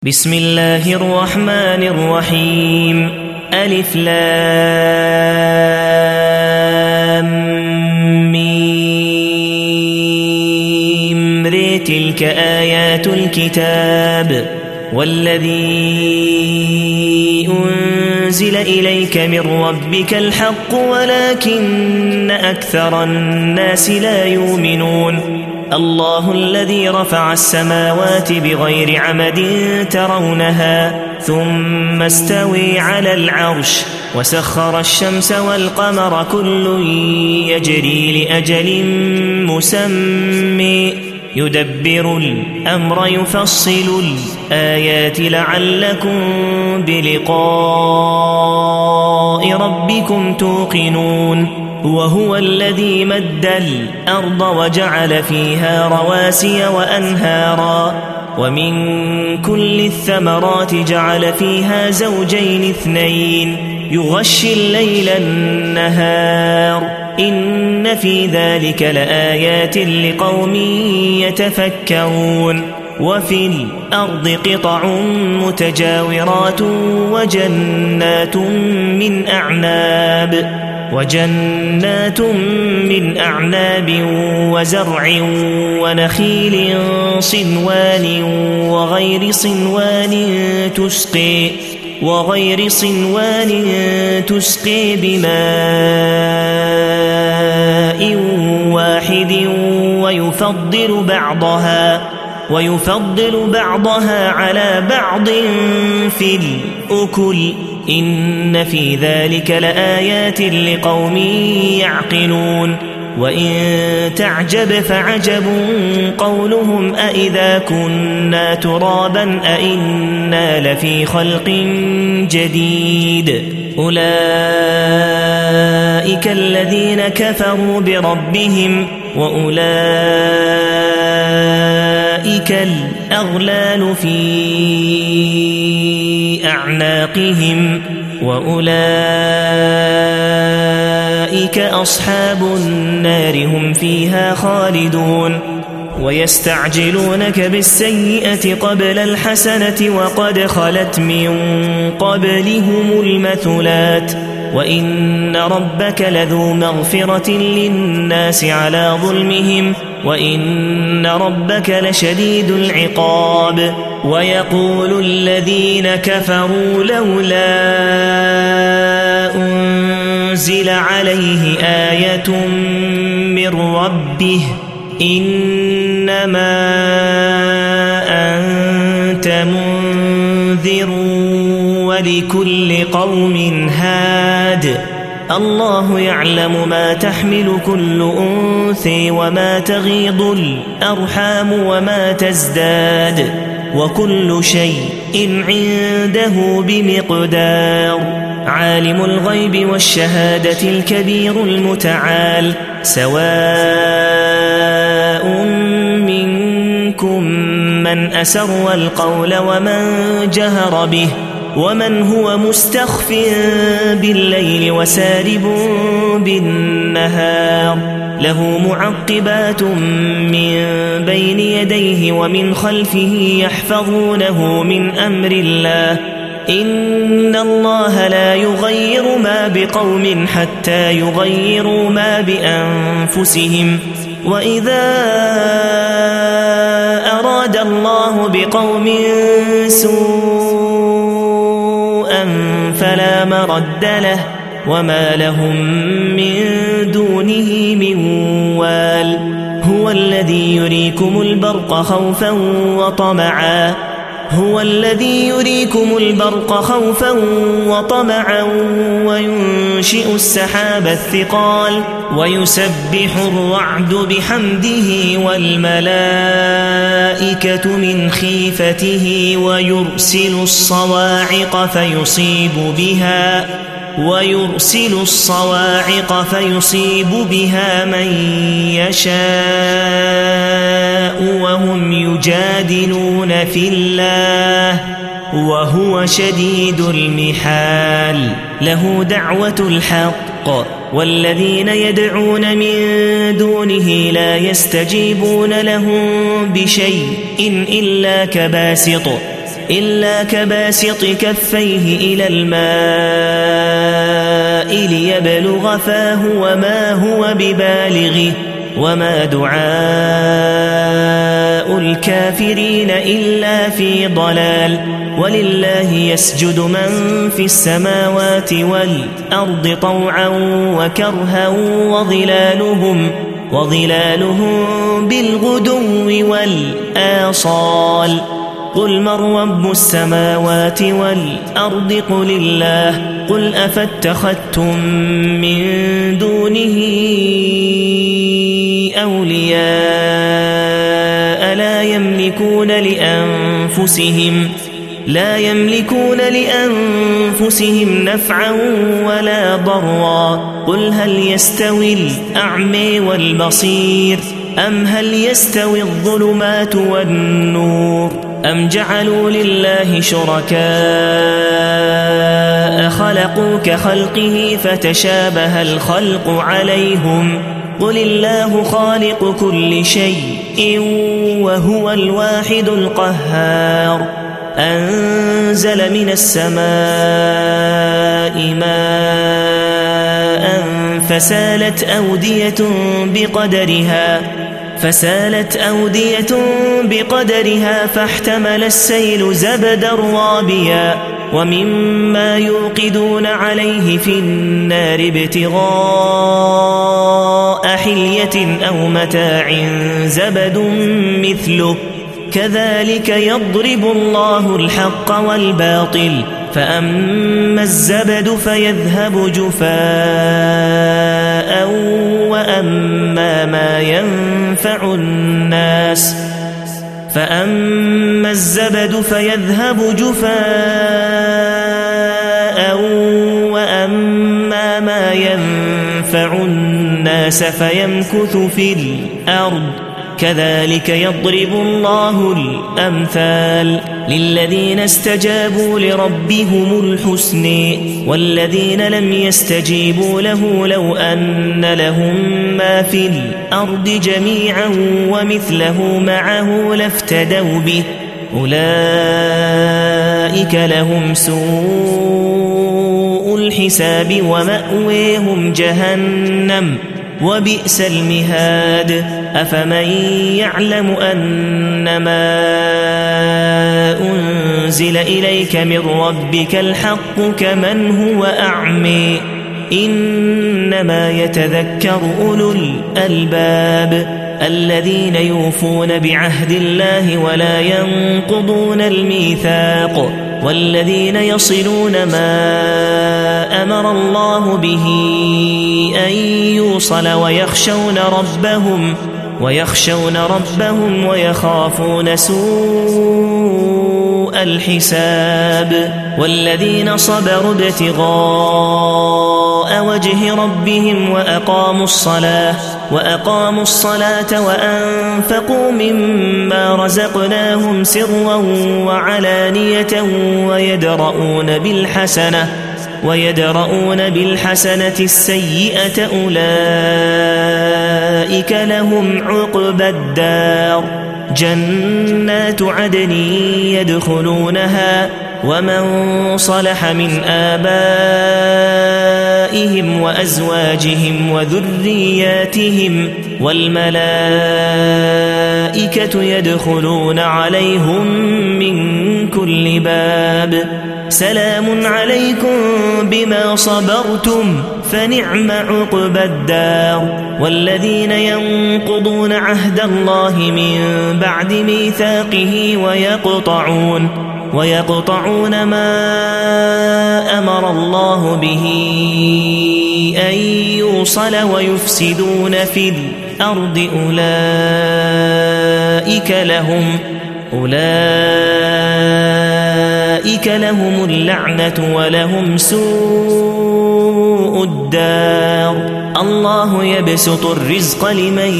بسم الله الرحمن الرحيم ألف لام ميم ر تلك آيات الكتاب والذي أنزل إليك من ربك الحق ولكن أكثر الناس لا يؤمنون الله الذي رفع السماوات بغير عمد ترونها ثم استوي على العرش وسخر الشمس والقمر كل يجري لأجل مسمى يدبر الأمر يفصل الآيات لعلكم بلقاء ربكم توقنون وهو الذي مد الأرض وجعل فيها رواسي وأنهارا ومن كل الثمرات جعل فيها زوجين اثنين يغشي الليل النهار إن في ذلك لآيات لقوم يتفكرون وفي الأرض قطع متجاورات وجنات من أعناب وزرع ونخيل صنوان وغير صنوان تسقي بماء واحد ويفضل بعضها على بعض في الأكل إن في ذلك لآيات لقوم يعقلون وإن تعجب فعجب قولهم أإذا كنا ترابا أإنا لفي خلق جديد أولئك الذين كفروا بربهم وأولئك الأغلال في أعناقهم وأولئك أصحاب النار هم فيها خالدون ويستعجلونك بالسيئة قبل الحسنة وقد خلت من قبلهم المثلات وإن ربك لذو مغفرة للناس على ظلمهم وإن ربك لشديد العقاب ويقول الذين كفروا لولا أنزل عليه آية من ربه إنما أنت منذر ولكل قوم هاد الله يعلم ما تحمل كل أنثى وما تغيض الأرحام وما تزداد وكل شيء عنده بمقدار عالم الغيب والشهادة الكبير المتعال سواء منكم من أسر القول ومن جهر به ومن هو مستخف بالليل وسارب بالنهار له معقبات من بين يديه ومن خلفه يحفظونه من أمر الله إن الله لا يغير ما بقوم حتى يغيروا ما بأنفسهم وإذا أراد الله بقوم سوءا فلا مرد له وما لهم من دونه من وال هو الذي يريكم البرق خوفا وطمعا وينشئ السحاب الثقال ويسبح الرعد بحمده والملائكة من خيفته ويرسل الصواعق فيصيب بها من يشاء وهم يجادلون في الله وهو شديد المحال له دعوة الحق والذين يدعون من دونه لا يستجيبون لهم بشيء إلا إلا كباسط كفيه إلى الماء ليبلغ فاه وما هو ببالغه وما دعاء الكافرين إلا في ضلال ولله يسجد من في السماوات والأرض طوعا وكرها وظلالهم بالغدو والآصال قل من رب السماوات والأرض قل الله قل أفاتخذتم من دونه أولياء لا يملكون لأنفسهم نفعا ولا ضرا قل هل يستوي الأعمى والبصير أم هل يستوي الظلمات والنور أم جعلوا لله شركاء خلقوا كخلقه فتشابه الخلق عليهم قل الله خالق كل شيء وهو الواحد القهار أنزل من السماء ماء فسالت أودية بقدرها فاحتمل السيل زبدا رابيا ومما يوقدون عليه في النار ابتغاء حلية أو متاع زبد مثله كذلك يضرب الله الحق والباطل فأما الزبد فيذهب جفاء وأما ما ينفع الناس فيمكث في الأرض كذلك يضرب الله الأمثال للذين استجابوا لربهم الحسن والذين لم يستجيبوا له لو أن لهم ما في الأرض جميعا ومثله معه لافتدوا به أولئك لهم سوء الحساب ومأويهم جهنم وبئس المهاد أفمن يعلم أنما أنزل إليك من ربك الحق كمن هو أعمي إنما يتذكر أولو الألباب الذين يوفون بعهد الله ولا ينقضون الميثاق والذين يصلون ما أمر الله به أن يوصل ويخشون ربهم ويخافون سوء الحساب والذين صبروا ابتغاء وجه ربهم وأقاموا الصلاة وأنفقوا مما رزقناهم سرا وعلانية ويدرؤون بالحسنة السيئة أولئك لهم عقبى الدار جنات عدن يدخلونها ومن صلح من آبائهم وأزواجهم وذرياتهم والملائكة يدخلون عليهم من كل باب سلام عليكم بما صبرتم فنعم عقبى الدار والذين ينقضون عهد الله من بعد ميثاقه ويقطعون ما أمر الله به أن يوصل ويفسدون في الأرض أولئك لهم اللعنة ولهم سوء الدار الله يبسط الرزق لمن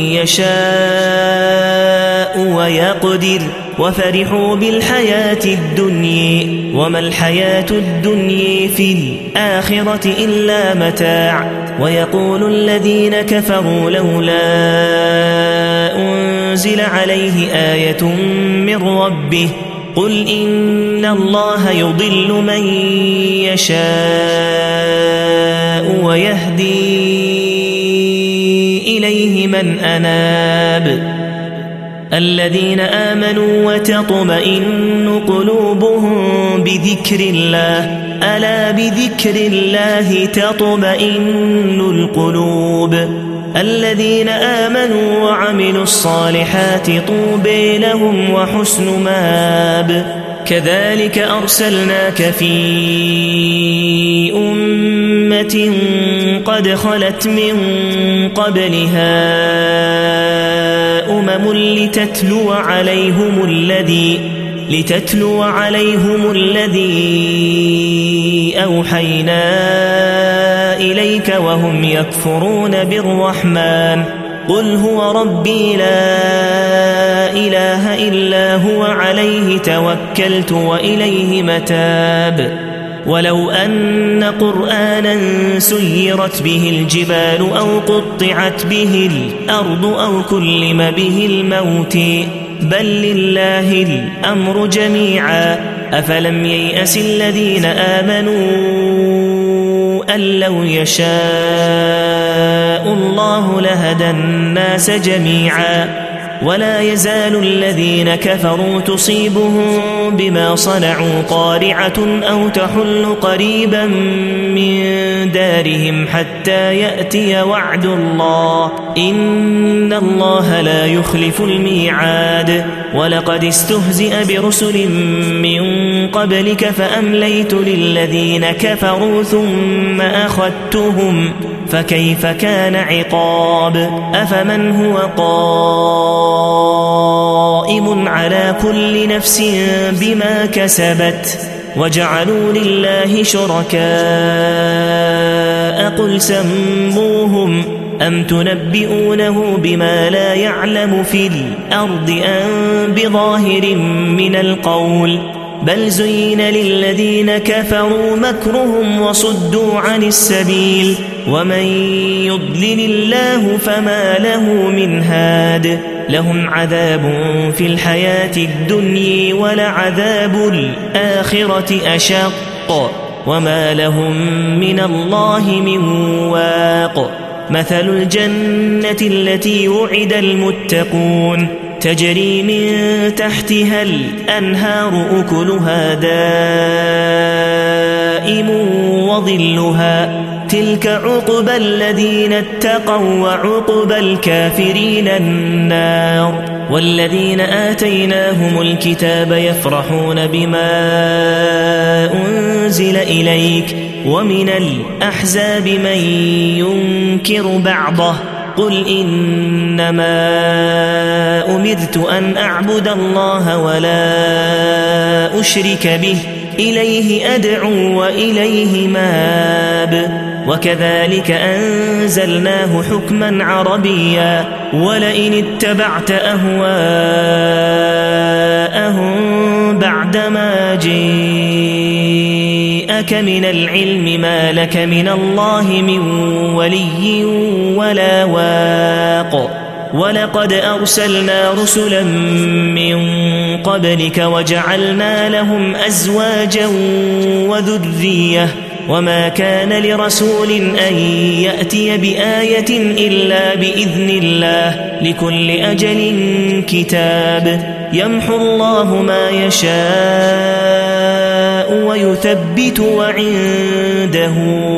يشاء ويقدر وفرحوا بالحياة الدنيا وما الحياة الدنيا في الآخرة إلا متاع ويقول الذين كفروا لولا أنزل عليه آية من ربه قل إن الله يضل من يشاء ويهدي إليه من أناب الذين آمنوا وتطمئن قلوبهم بذكر الله ألا بذكر الله تطمئن القلوب الذين آمنوا وعملوا الصالحات طوبى لهم وحسن مآب كذلك أرسلناك في أمة قد خلت من قبلها لتتلو عليهم الذي أوحينا إليك وهم يكفرون بالرحمن قل هو ربي لا إله إلا هو عليه توكلت وإليه متاب ولو أن قرآنا سيرت به الجبال أو قطعت به الأرض أو كلم به الموت بل لله الأمر جميعا أفلم ييأس الذين آمنوا أن لو يشاء الله لهدى الناس جميعا ولا يزال الذين كفروا تصيبهم بما صنعوا قارعة أو تحل قريبا من دارهم حتى يأتي وعد الله إن الله لا يخلف الميعاد ولقد استهزئ برسل من قبلك فأمليت للذين كفروا ثم أخذتهم فكيف كان عقاب أفمن هو قائم على كل نفس بما كسبت وجعلوا لله شركاء قل سموهم أم تنبئونه بما لا يعلم في الأرض أم بظاهر من القول بل زين للذين كفروا مكرهم وصدوا عن السبيل ومن يضلل الله فما له من هاد لهم عذاب في الحياة الدنيا ولعذاب الآخرة أشق وما لهم من الله من واق مثل الجنة التي وعد المتقون تجري من تحتها الأنهار أكلها دائم وظلها تلك عقبى الذين اتقوا وعقبى الكافرين النار والذين آتيناهم الكتاب يفرحون بما أنزل إليك ومن الأحزاب من ينكر بعضه قل إنما أمرت أن أعبد الله ولا أشرك به إليه أدعو وإليه ماب وكذلك أنزلناه حكما عربيا ولئن اتبعت أهواءهم بعدما جاءك من العلم ما لك من الله من ولي ولا واق ولقد أرسلنا رسلا من قبلك وجعلنا لهم أزواجا وذرية وما كان لرسول أن يأتي بآية إلا بإذن الله لكل أجل كتاب يمحو الله ما يشاء ويثبت وعنده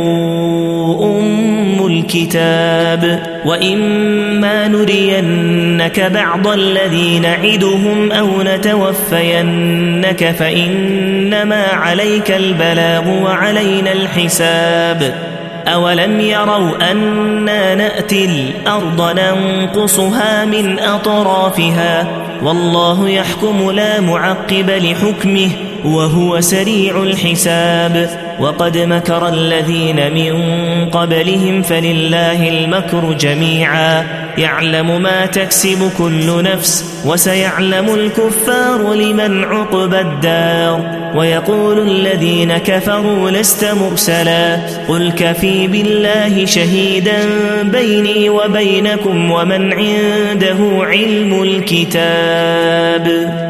الكتاب وإما نرينك بعض الذي نعدهم أو نتوفينك فإنما عليك البلاغ وعلينا الحساب أولم يروا أنا نأتي الأرض ننقصها من أطرافها والله يحكم لا معقب لحكمه وهو سريع الحساب وقد مكر الذين من قبلهم فلله المكر جميعا يعلم ما تكسب كل نفس وسيعلم الكفار لمن عقبى الدار ويقول الذين كفروا لست مرسلا قل كفي بالله شهيدا بيني وبينكم ومن عنده علم الكتاب